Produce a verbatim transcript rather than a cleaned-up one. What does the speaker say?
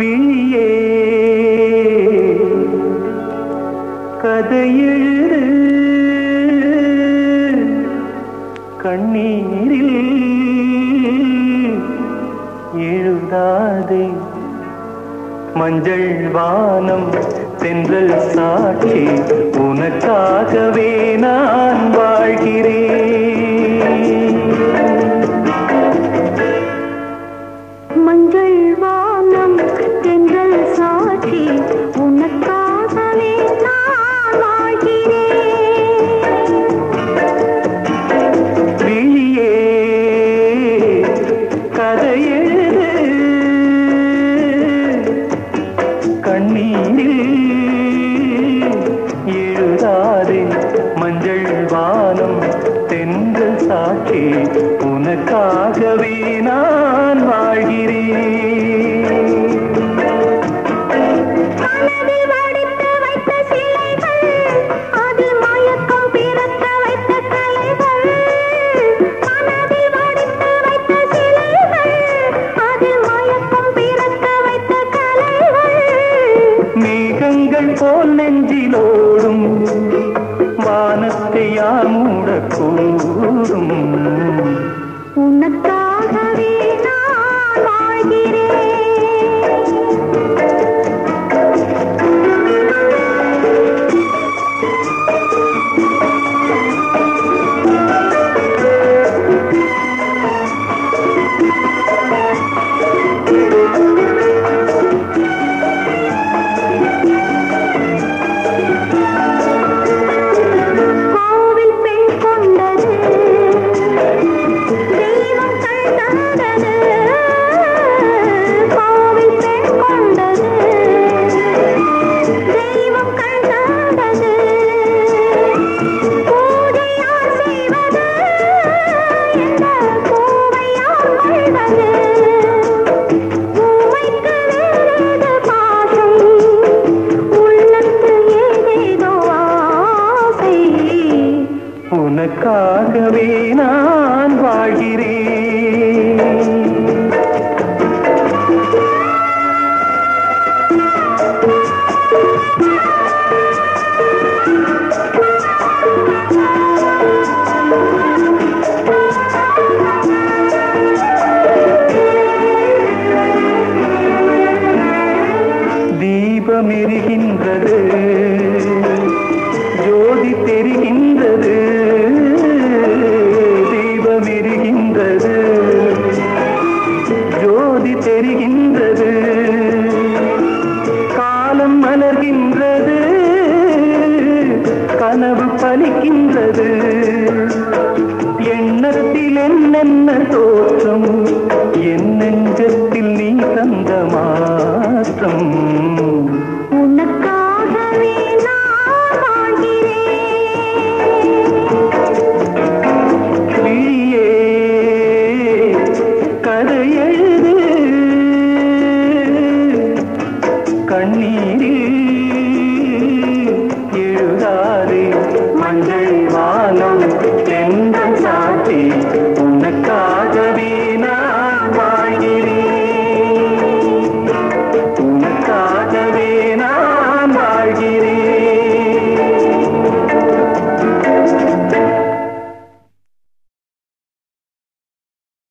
விழியே கதையெழுது கண்ணீரில் எழுதாதே மஞ்சள் வானம் தென்றல் சாட்சி உனக்காகவே நான் வாழ்கிறேன். மஞ்சள் வானம் தென்றல் சாட்சி உனக்காகவே நான் வாழ்கிறேன். விழியே கதையெழுது கண்ணீரில் எழுதாதே மஞ்சள் வானம் தென்றல் சாட்சி உனக்காகவே நான் வாழ்கிறேன். மனதில் வடித்து வைத்த சிலைகள் அதில் மயக்கம் பிறக்க வைத்த கலைகள். மனதில் வடித்து வைத்த சிலைகள் அதில் மயக்கம் பிறக்க வைத்த கலைகள். மேகங்கள் போல் நெஞ்சிலோடும் வானத்தை யார் மூடக்கூடும். உனக்காகவே நான் வாழ்கிறேன். கோவில் பெண் கொண்டது தெய்வம் கண் தந்தது. கோவில் பெண் கொண்டது தெய்வம் கண் தந்தது. பூஜை யார் செய்வது என்ற பூவை யார் கொள்வது. பூவைக்கு வேறேது பாசம் உள்ளத்து ஏதேதோ ஆசை. உனக்காகவே நான் வாழ்கிறேன். தீபம் எரிகின்றது ஜோதி தெரிகின்றது. தீபம் எரிகின்றது ஜோதி தெரிகின்றது. காலம் மலர்கின்றது கனவு பலிக்கின்றது. எண்ணத்தில் என்னென்ன தோற்றம் என்னென்ன